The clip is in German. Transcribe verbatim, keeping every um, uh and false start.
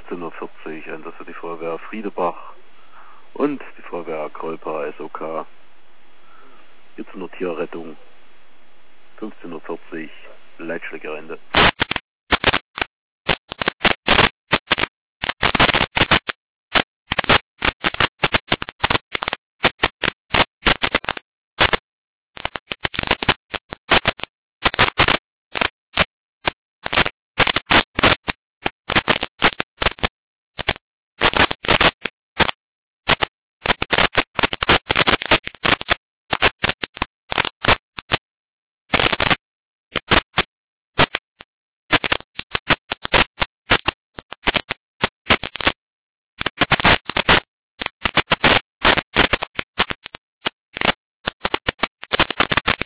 fünfzehn Uhr vierzig Einsatz für die Feuerwehr Friedebach und die Feuerwehr Kolpa S O K. Jetzt nur Tierrettung. fünfzehn Uhr vierzig Leitschlägerende.